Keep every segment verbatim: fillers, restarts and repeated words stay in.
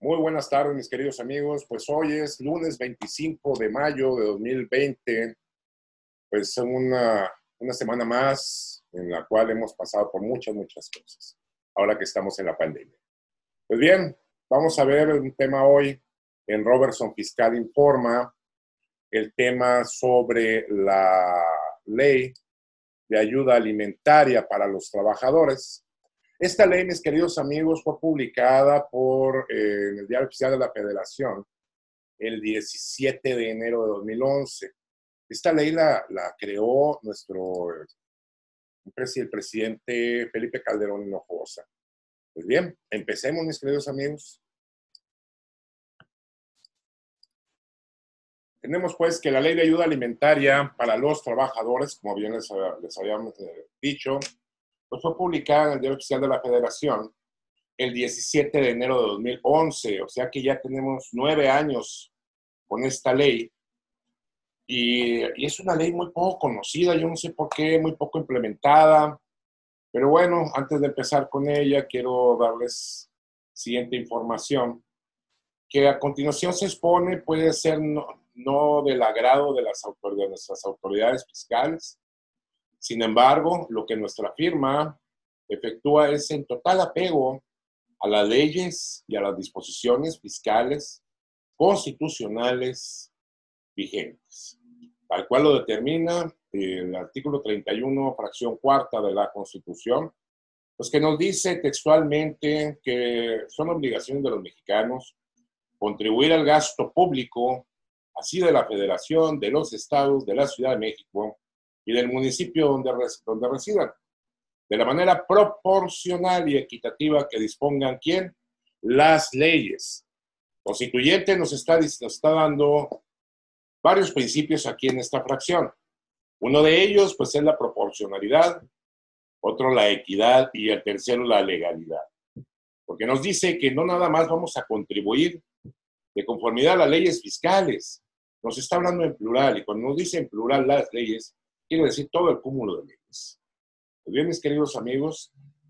Muy buenas tardes, mis queridos amigos. Pues hoy es lunes veinticinco de mayo de dos mil veinte. Pues una, una semana más en la cual hemos pasado por muchas, muchas cosas, ahora que estamos en la pandemia. Pues bien, vamos a ver un tema hoy en Robertson Fiscal Informa, el tema sobre la ley de ayuda alimentaria para los trabajadores. Esta ley, mis queridos amigos, fue publicada por, eh, en el Diario Oficial de la Federación el diecisiete de enero de dos mil once. Esta ley la, la creó nuestro el presidente Felipe Calderón Hinojosa. Pues bien, empecemos, mis queridos amigos. Tenemos pues que la ley de ayuda alimentaria para los trabajadores, como bien les, les habíamos eh, dicho, pues fue publicada en el Diario Oficial de la Federación el diecisiete de enero de dos mil once, o sea que ya tenemos nueve años con esta ley, y, y es una ley muy poco conocida, yo no sé por qué, muy poco implementada, pero bueno, antes de empezar con ella, quiero darles siguiente información, que a continuación se expone puede ser no, no del agrado de, las autoridades, de nuestras autoridades fiscales. Sin embargo, lo que nuestra firma efectúa es en total apego a las leyes y a las disposiciones fiscales constitucionales vigentes, tal cual lo determina el artículo treinta y uno, fracción cuarta de la Constitución, pues que nos dice textualmente que son obligaciones de los mexicanos contribuir al gasto público, así de la Federación, de los estados, de la Ciudad de México y del municipio donde, donde residan, de la manera proporcional y equitativa que dispongan, ¿quién? Las leyes. Constituyente nos está, nos está dando varios principios aquí en esta fracción. Uno de ellos, pues, es la proporcionalidad, otro la equidad y el tercero la legalidad. Porque nos dice que no nada más vamos a contribuir de conformidad a las leyes fiscales, nos está hablando en plural, y cuando nos dice en plural las leyes, quiere decir todo el cúmulo de leyes. Pues bien, mis queridos amigos,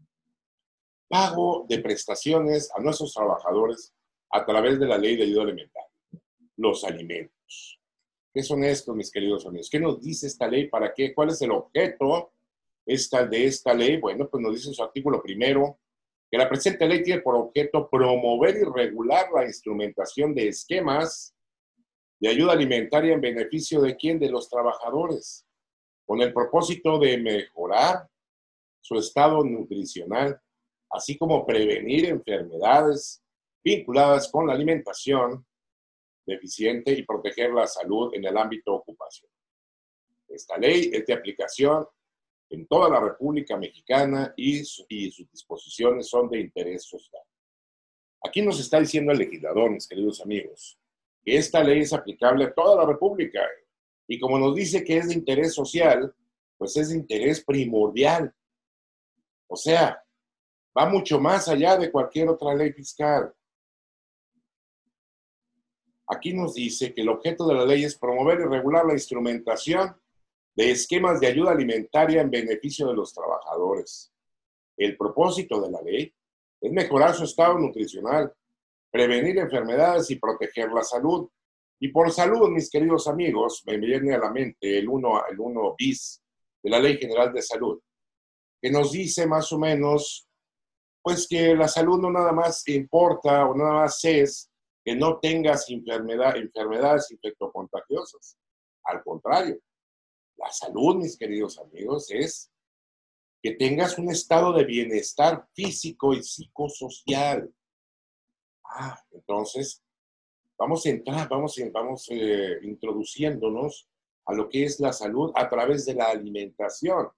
pago de prestaciones a nuestros trabajadores a través de la ley de ayuda alimentaria, los alimentos. ¿Qué son estos, mis queridos amigos? ¿Qué nos dice esta ley? ¿Para qué? ¿Cuál es el objeto esta, de esta ley? Bueno, pues nos dice en su artículo primero que la presente ley tiene por objeto promover y regular la instrumentación de esquemas de ayuda alimentaria en beneficio de quién, de los trabajadores, con el propósito de mejorar su estado nutricional, así como prevenir enfermedades vinculadas con la alimentación deficiente y proteger la salud en el ámbito ocupacional. Esta ley es de aplicación en toda la República Mexicana y, su, y sus disposiciones son de interés social. Aquí nos está diciendo el legislador, mis queridos amigos, que esta ley es aplicable a toda la República, y como nos dice que es de interés social, pues es de interés primordial. O sea, va mucho más allá de cualquier otra ley fiscal. Aquí nos dice que el objeto de la ley es promover y regular la instrumentación de esquemas de ayuda alimentaria en beneficio de los trabajadores. El propósito de la ley es mejorar su estado nutricional, prevenir enfermedades y proteger la salud. Y por salud, mis queridos amigos, me viene a la mente el uno, el uno bis de la Ley General de Salud, que nos dice más o menos, pues que la salud no nada más importa o nada más es que no tengas enfermedad, enfermedades infectocontagiosas. Al contrario, la salud, mis queridos amigos, es que tengas un estado de bienestar físico y psicosocial. Ah, entonces, vamos a entrar, vamos, vamos eh, introduciéndonos a lo que es la salud a través de la alimentación.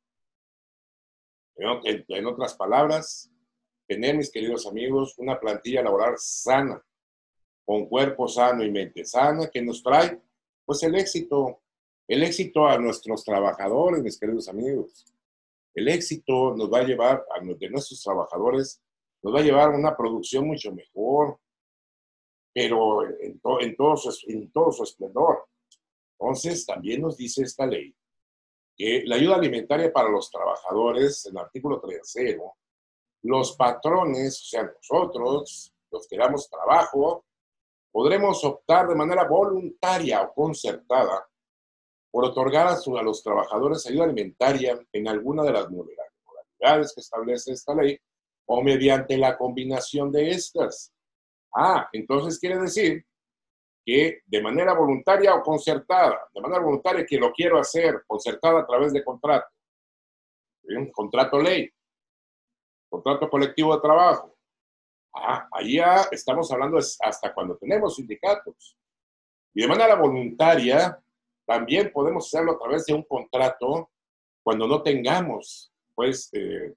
En, en otras palabras, tener, mis queridos amigos, una plantilla laboral sana, con cuerpo sano y mente sana, que nos trae, pues, el éxito, el éxito a nuestros trabajadores, mis queridos amigos. El éxito nos va a llevar, a de nuestros trabajadores, nos va a llevar a una producción mucho mejor, pero en, to, en, todo su, en todo su esplendor. Entonces, también nos dice esta ley que la ayuda alimentaria para los trabajadores, en el artículo tercero, los patrones, o sea, nosotros, los que damos trabajo, podremos optar de manera voluntaria o concertada por otorgar a, su, a los trabajadores ayuda alimentaria en alguna de las modalidades que establece esta ley o mediante la combinación de estas. Ah, entonces quiere decir que de manera voluntaria o concertada, de manera voluntaria que lo quiero hacer, concertada a través de contrato, ¿sí? Contrato ley, contrato colectivo de trabajo. Ah, ahí ya estamos hablando hasta cuando tenemos sindicatos. Y de manera voluntaria, también podemos hacerlo a través de un contrato cuando no tengamos, pues, eh,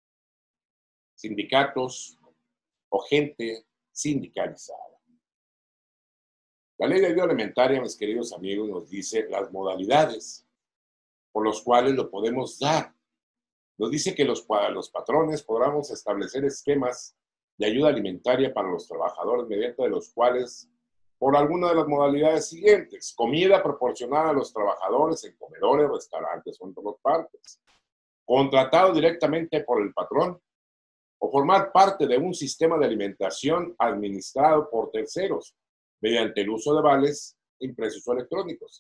sindicatos o gente sindicalizada. La ley de ayuda alimentaria, mis queridos amigos, nos dice las modalidades por las cuales lo podemos dar. Nos dice que los, los patrones podamos establecer esquemas de ayuda alimentaria para los trabajadores mediante los cuales, por alguna de las modalidades siguientes, comida proporcionada a los trabajadores en comedores, restaurantes o en todas partes, contratado directamente por el patrón, o formar parte de un sistema de alimentación administrado por terceros, mediante el uso de vales impresos o electrónicos.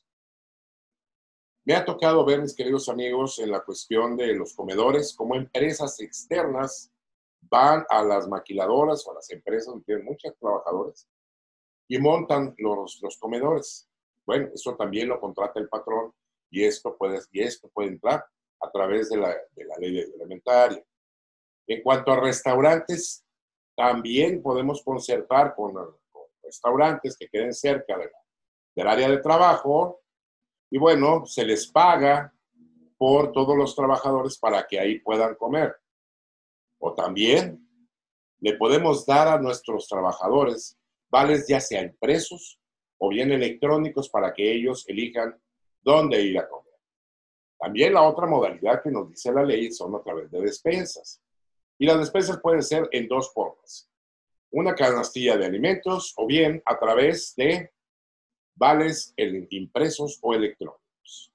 Me ha tocado ver, mis queridos amigos, en la cuestión de los comedores, cómo empresas externas van a las maquiladoras o a las empresas donde tienen muchos trabajadores y montan los, los comedores. Bueno, eso también lo contrata el patrón y esto puede, y esto puede entrar a través de la, de la ley alimentaria. En cuanto a restaurantes, también podemos concertar con, con restaurantes que queden cerca de la, del área de trabajo y bueno, se les paga por todos los trabajadores para que ahí puedan comer. O también le podemos dar a nuestros trabajadores vales ya sea impresos o bien electrónicos para que ellos elijan dónde ir a comer. También la otra modalidad que nos dice la ley son a través de despensas. Y las despensas pueden ser en dos formas. Una canastilla de alimentos o bien a través de vales impresos o electrónicos.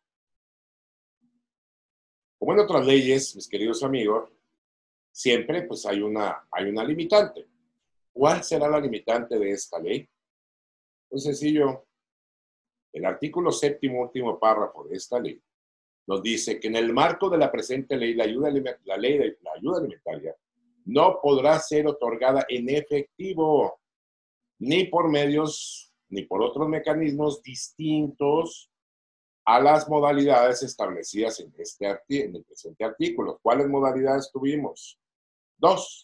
Como en otras leyes, mis queridos amigos, siempre pues hay una, hay una limitante. ¿Cuál será la limitante de esta ley? Muy sencillo. El artículo séptimo, último párrafo de esta ley, nos dice que en el marco de la presente ley, la, ayuda, la ley de la ayuda alimentaria no podrá ser otorgada en efectivo, ni por medios, ni por otros mecanismos distintos a las modalidades establecidas en, este en el presente artículo. ¿Cuáles modalidades tuvimos? Dos,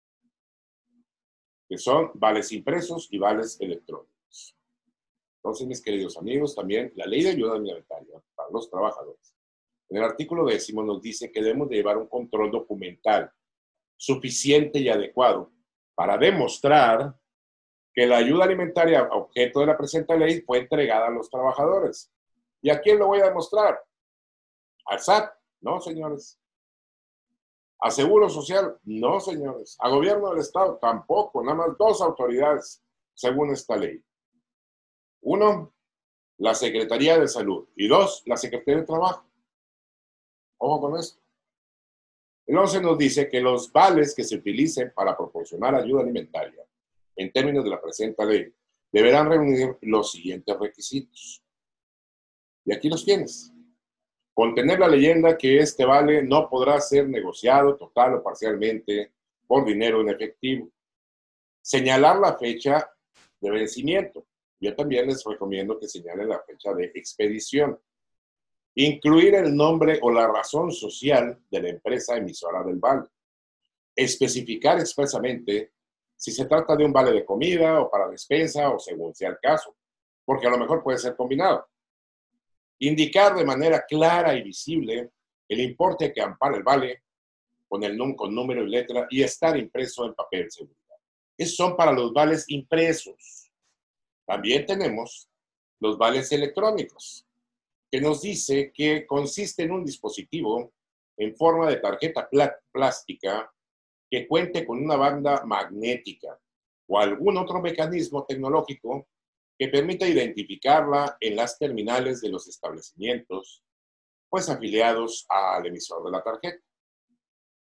que son vales impresos y vales electrónicos. Entonces, mis queridos amigos, también la ley de ayuda alimentaria para los trabajadores, en el artículo décimo nos dice que debemos de llevar un control documental suficiente y adecuado para demostrar que la ayuda alimentaria objeto de la presente ley fue entregada a los trabajadores. ¿Y a quién lo voy a demostrar? ¿Al S A T? No, señores. ¿A Seguro Social? No, señores. ¿A Gobierno del Estado? Tampoco. Nada más dos autoridades, según esta ley. Uno, la Secretaría de Salud. Y dos, la Secretaría de Trabajo. Ojo con esto. El once nos dice que los vales que se utilicen para proporcionar ayuda alimentaria, en términos de la presente ley, deberán reunir los siguientes requisitos. Y aquí los tienes. Contener la leyenda que este vale no podrá ser negociado total o parcialmente por dinero en efectivo. Señalar la fecha de vencimiento. Yo también les recomiendo que señalen la fecha de expedición. Incluir el nombre o la razón social de la empresa emisora del vale. Especificar expresamente si se trata de un vale de comida o para despensa o según sea el caso, porque a lo mejor puede ser combinado. Indicar de manera clara y visible el importe que ampara el vale con el con número y letra y estar impreso en papel de seguridad. Esos son para los vales impresos. También tenemos los vales electrónicos, que nos dice que consiste en un dispositivo en forma de tarjeta plástica que cuente con una banda magnética o algún otro mecanismo tecnológico que permita identificarla en las terminales de los establecimientos, pues afiliados al emisor de la tarjeta.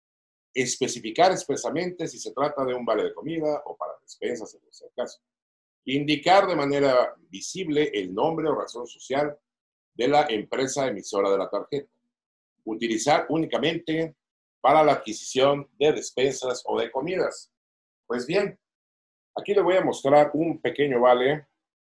especificar expresamente si se trata de un vale de comida o para despensas, en ese caso. Indicar de manera visible el nombre o razón social de la empresa emisora de la tarjeta. Utilizar únicamente para la adquisición de despensas o de comidas. Pues bien, aquí le voy a mostrar un pequeño vale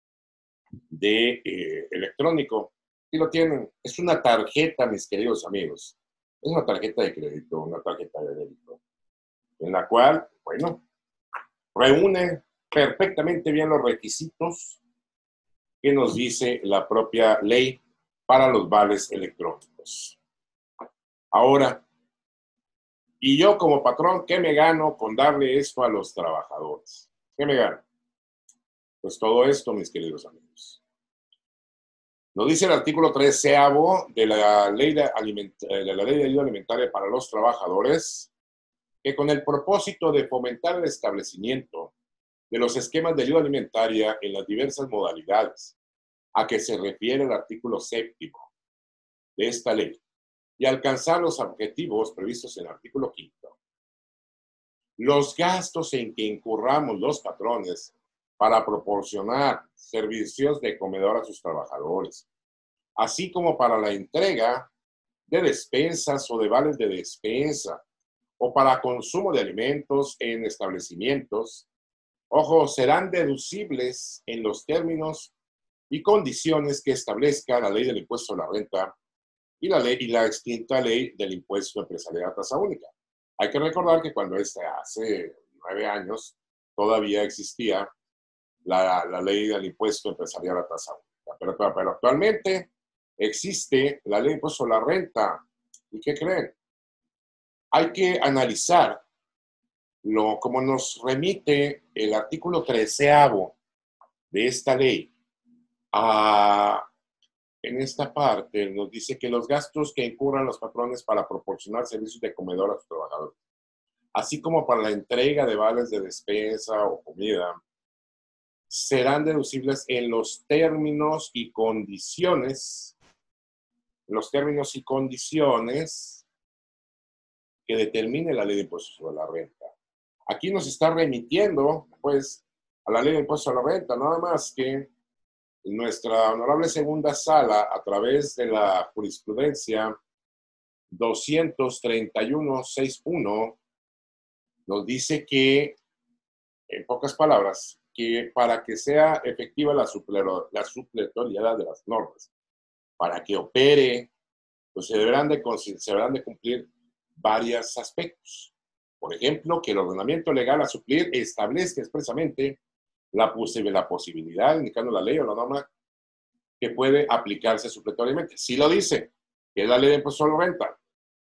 de eh, electrónico. Aquí lo tienen. Es una tarjeta, mis queridos amigos. Es una tarjeta de crédito, una tarjeta de débito, en la cual, bueno, reúne perfectamente bien los requisitos que nos dice la propia ley para los vales electrónicos. Ahora, y yo como patrón, ¿qué me gano con darle esto a los trabajadores? ¿Qué me gano? Pues todo esto, mis queridos amigos. Nos dice el artículo treceavo de la ley de, aliment de la ley de ayuda alimentaria para los trabajadores, que con el propósito de fomentar el establecimiento de los esquemas de ayuda alimentaria en las diversas modalidades a que se refiere el artículo séptimo de esta ley y alcanzar los objetivos previstos en el artículo quinto. Los gastos en que incurramos los patrones para proporcionar servicios de comedor a sus trabajadores, así como para la entrega de despensas o de vales de despensa o para consumo de alimentos en establecimientos, ojo, serán deducibles en los términos y condiciones que establezca la ley del impuesto a la renta y la, ley, y la extinta ley del impuesto empresarial a tasa única. Hay que recordar que cuando este hace nueve años todavía existía la, la ley del impuesto empresarial a tasa única, pero, pero, pero actualmente existe la ley del impuesto a la renta. ¿Y qué creen? Hay que analizar lo, como nos remite el artículo treceavo de esta ley. A, en esta parte nos dice que los gastos que incurran los patrones para proporcionar servicios de comedor a sus trabajadores, así como para la entrega de vales de despensa o comida, serán deducibles en los términos y condiciones, en los términos y condiciones que determine la ley de impuestos sobre la renta. Aquí nos está remitiendo, pues, a la ley de impuestos sobre la renta, nada más que nuestra honorable segunda sala, a través de la jurisprudencia doscientos treinta y uno sesenta y uno, nos dice que, en pocas palabras, que para que sea efectiva la, supletor, la supletoriedad de las normas, para que opere, pues se deberán de, se deberán de cumplir varios aspectos. Por ejemplo, que el ordenamiento legal a suplir establezca expresamente la, la posibilidad, indicando la ley o la norma, que puede aplicarse supletoriamente. Si lo dice, que es la ley de impuesto a la renta.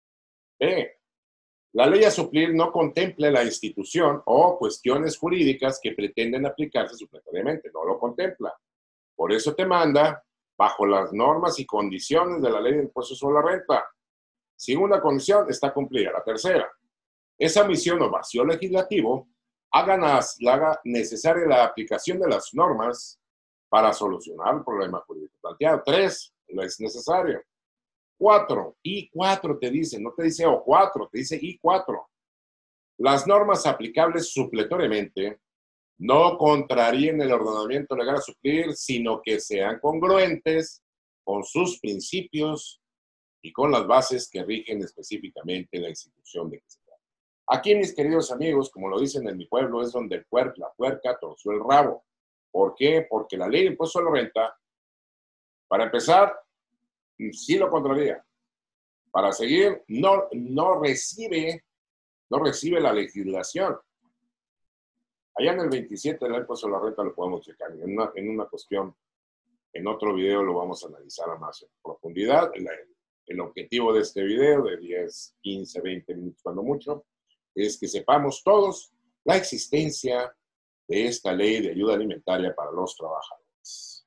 Eh, la ley a suplir no contempla la institución o cuestiones jurídicas que pretenden aplicarse supletoriamente, no lo contempla. Por eso te manda bajo las normas y condiciones de la ley de impuesto sobre la renta. Si una condición está cumplida. La tercera, esa omisión o vacío legislativo haga, haga necesaria la aplicación de las normas para solucionar el problema jurídico planteado. Tres, no es necesario. Cuatro, I cuatro te dice, no te dice O cuatro, te dice I cuatro. Las normas aplicables supletoriamente no contraríen el ordenamiento legal a suplir, sino que sean congruentes con sus principios y con las bases que rigen específicamente la institución de que se trata. Aquí, mis queridos amigos, como lo dicen en mi pueblo, es donde el puer, la puerca torció el rabo. ¿Por qué? Porque la ley de impuesto a la renta, para empezar, sí lo contraría. Para seguir, no, no, recibe, no recibe la legislación. Allá en el veintisiete de la ley de impuesto a la renta lo podemos checar. En una, en una cuestión, en otro video lo vamos a analizar a más en profundidad. El, el objetivo de este video, de diez, quince, veinte minutos cuando mucho, es que sepamos todos la existencia de esta ley de ayuda alimentaria para los trabajadores.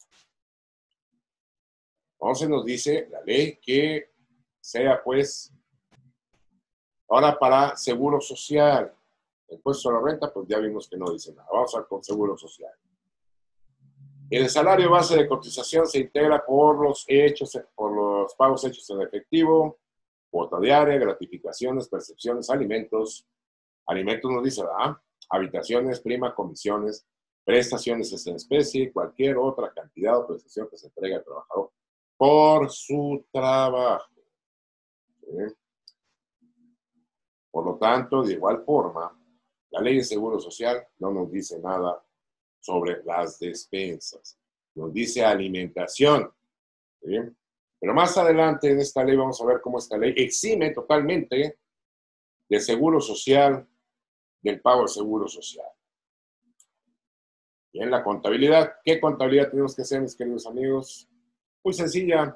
Entonces nos dice la ley que sea, pues, ahora para seguro social. El impuesto a la renta, pues ya vimos que no dice nada. Vamos a ver con seguro social. El salario base de cotización se integra por los hechos, por los pagos hechos en efectivo, cuota diaria, gratificaciones, percepciones, alimentos. Alimentos nos dice, ¿verdad? Habitaciones, prima, comisiones, prestaciones en especie y cualquier otra cantidad o prestación que se entregue al trabajador por su trabajo. ¿Sí? Por lo tanto, de igual forma, la ley de seguro social no nos dice nada sobre las despensas. Nos dice alimentación. ¿Sí? Pero más adelante en esta ley vamos a ver cómo esta ley exime totalmente del seguro social, del pago de seguro social. Y en la contabilidad, ¿qué contabilidad tenemos que hacer, mis queridos amigos? Muy sencilla.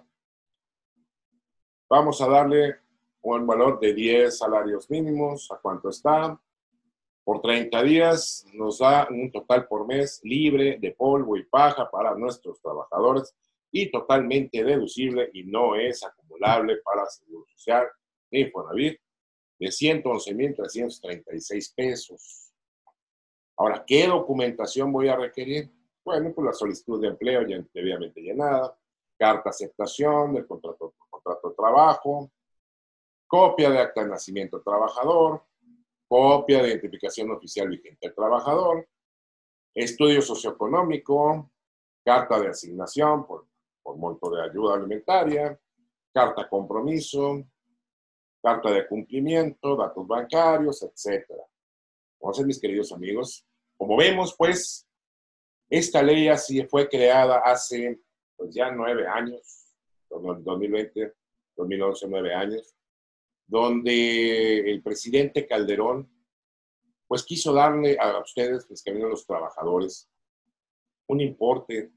Vamos a darle un valor de diez salarios mínimos. ¿A cuánto está? Por treinta días nos da un total por mes libre de polvo y paja para nuestros trabajadores y totalmente deducible y no es acumulable para Seguro Social ni Infonavit de ciento once mil trescientos treinta y seis pesos. Ahora, ¿qué documentación voy a requerir? Bueno, pues la solicitud de empleo ya debidamente llenada, carta de aceptación del contrato, contrato de trabajo, copia de acta de nacimiento del trabajador, copia de identificación oficial vigente del trabajador, estudio socioeconómico, carta de asignación por, por monto de ayuda alimentaria, carta de compromiso, carta de cumplimiento, datos bancarios, etcétera. Entonces, mis queridos amigos, como vemos, pues, esta ley así fue creada hace, pues, ya nueve años, dos mil veinte, dos mil once, nueve años, donde el presidente Calderón, pues, quiso darle a ustedes, pues, que vienen los trabajadores, un importe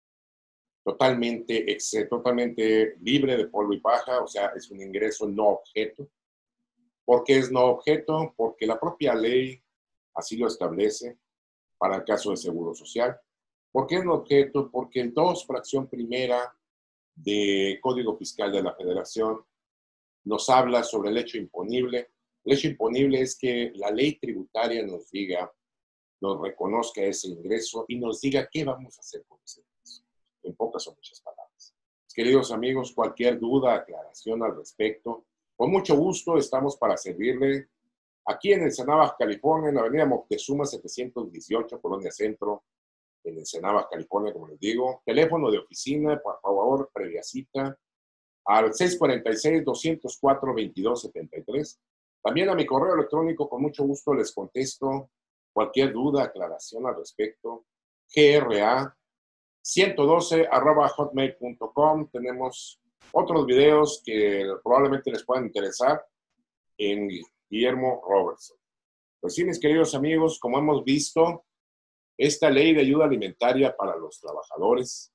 totalmente, ex, totalmente libre de polvo y paja, o sea, es un ingreso no objeto. ¿Por qué es no objeto? Porque la propia ley así lo establece para el caso de Seguro Social. ¿Por qué es no objeto? Porque el dos, fracción primera de Código Fiscal de la Federación nos habla sobre el hecho imponible. El hecho imponible es que la ley tributaria nos diga, nos reconozca ese ingreso y nos diga qué vamos a hacer con ese ingreso. En pocas o muchas palabras. Queridos amigos, cualquier duda, aclaración al respecto, con mucho gusto estamos para servirle aquí en Ensenada, California, en la avenida Moctezuma setecientos dieciocho, Colonia Centro, en Ensenada, California, como les digo. Teléfono de oficina, por favor, previa cita, al seis cuatro seis, dos cero cuatro, veintidós setenta y tres. También a mi correo electrónico, con mucho gusto les contesto cualquier duda, aclaración al respecto. gra ciento doce arroba hotmail punto com. Tenemos otros videos que probablemente les puedan interesar en Guillermo Robertson. Pues sí, mis queridos amigos, como hemos visto, esta ley de ayuda alimentaria para los trabajadores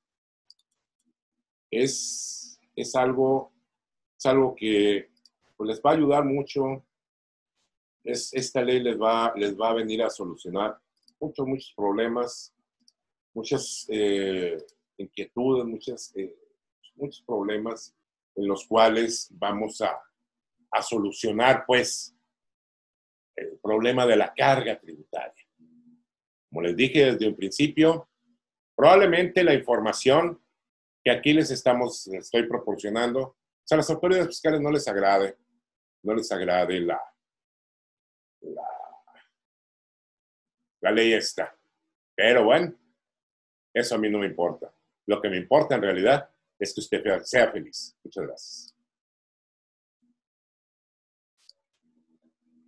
es, es, algo, es algo que pues, les va a ayudar mucho. Es, esta ley les va, les va a venir a solucionar muchos, muchos problemas, muchas eh, inquietudes, muchas, eh, muchos problemas en los cuales vamos a, a solucionar, pues, el problema de la carga tributaria. Como les dije desde un principio, probablemente la información que aquí les estamos, les estoy proporcionando, o sea, a las autoridades fiscales no les agrade, no les agrade la, la, la ley esta. Pero bueno, eso a mí no me importa. Lo que me importa en realidad es que usted sea feliz. Muchas gracias.